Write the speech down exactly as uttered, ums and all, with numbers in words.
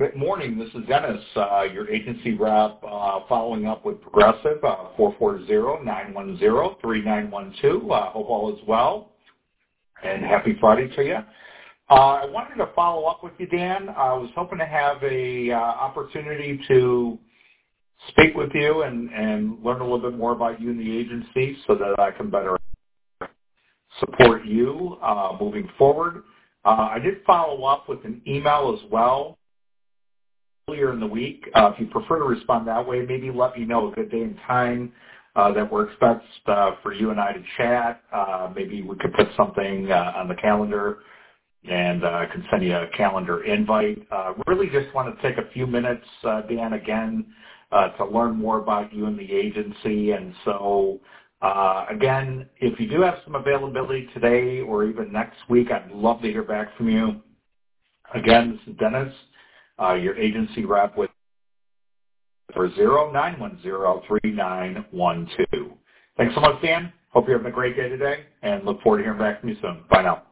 good morning. This is Dennis, uh, your agency rep, uh, following up with Progressive, uh, four four zero, nine one zero, three nine one two. Uh, hope all is well, and happy Friday to you. Uh, I wanted to follow up with you, Dan. I was hoping to have a uh, opportunity to speak with you and, and learn a little bit more about you and the agency so that I can better support you uh, moving forward. Uh, I did follow up with an email as well earlier in the week. Uh, if you prefer to respond that way, maybe let me know a good day and time uh, that works best uh, for you and I to chat. Uh, maybe we could put something uh, on the calendar, and uh, I can send you a calendar invite. Uh, really just want to take a few minutes, uh, Dan, again, uh, to learn more about you and the agency. And so, uh, again, if you do have some availability today or even next week, I'd love to hear back from you. Again, this is Dennis, uh, your agency rep with zero nine one zero, three nine one two. Thanks so much, Dan. Hope you're having a great day today, and look forward to hearing back from you soon. Bye now.